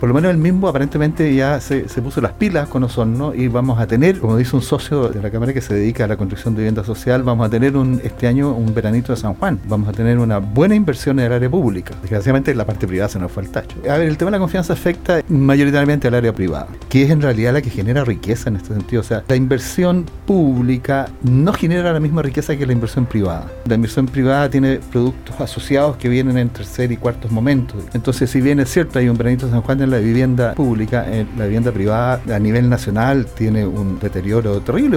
Por lo menos el mismo aparentemente ya se puso las pilas con Osorno y vamos a tener, como dice un socio de la Cámara que se dedica a la construcción de vivienda social, vamos a tener este año un veranito de San Juan. Vamos a tener una buena inversión en el área pública. Desgraciadamente la parte privada se nos fue al tacho. A ver, el tema de la confianza afecta mayoritariamente al área privada, que es en realidad la que genera riqueza en este sentido. O sea, la inversión pública no genera la misma riqueza que la inversión privada. La inversión privada tiene productos asociados que vienen en tercer y cuartos momentos. Entonces, si bien es cierto, hay un veranito de San Juan en la vivienda pública, en la vivienda privada a nivel nacional tiene un deterioro terrible.